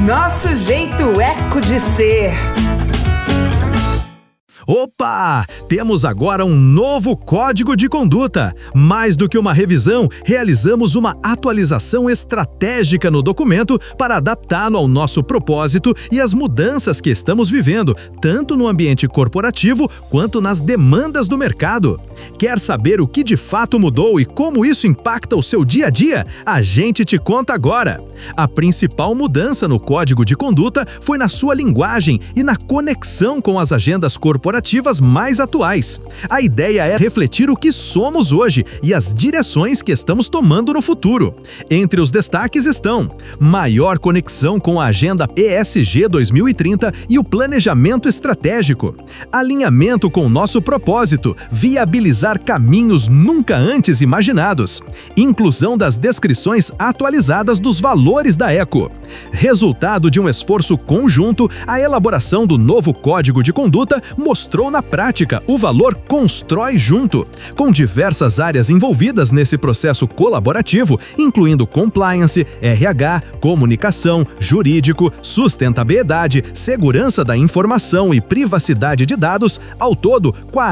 Nosso jeito eco de ser. Opa! Temos agora um novo código de conduta. Mais do que uma revisão, realizamos uma atualização estratégica no documento para adaptá-lo ao nosso propósito e às mudanças que estamos vivendo, tanto no ambiente corporativo quanto nas demandas do mercado. Quer saber o que de fato mudou e como isso impacta o seu dia a dia? A gente te conta agora. A principal mudança no código de conduta foi na sua linguagem e na conexão com as agendas corporativas mais atuais. A ideia é refletir o que somos hoje e as direções que estamos tomando no futuro. Entre os destaques estão maior conexão com a agenda ESG 2030 e o planejamento estratégico, alinhamento com o nosso propósito, viabilizar caminhos nunca antes imaginados, inclusão das descrições atualizadas dos valores da Eco. Resultado de um esforço conjunto, a elaboração do novo código de conduta mostrou na prática o valor Constrói Junto, com diversas áreas envolvidas nesse processo colaborativo, incluindo compliance, RH, comunicação, jurídico, sustentabilidade, segurança da informação e privacidade de dados. Ao todo,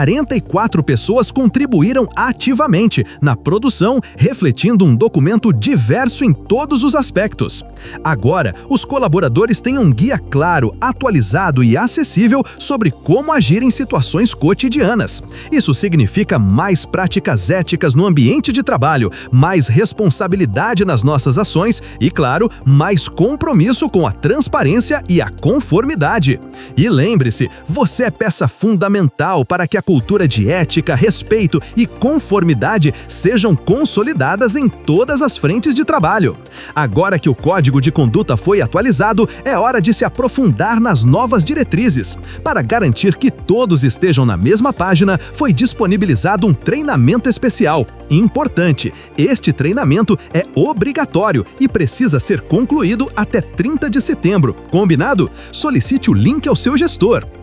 44 pessoas contribuíram ativamente na produção, refletindo um documento diverso em todos os aspectos. Agora, os colaboradores têm um guia claro, atualizado e acessível sobre como agir em situações cotidianas. Isso significa mais práticas éticas no ambiente de trabalho, mais responsabilidade nas nossas ações e, claro, mais compromisso com a transparência e a conformidade. E lembre-se, você é peça fundamental para que a cultura de ética, respeito e conformidade sejam consolidadas em todas as frentes de trabalho. Agora que o código de conduta foi atualizado, é hora de se aprofundar nas novas diretrizes. Para garantir que todos estejam na mesma página, foi disponibilizado um treinamento especial. Importante, este treinamento é obrigatório e precisa ser concluído até 30 de setembro. Combinado? Solicite o link ao seu gestor.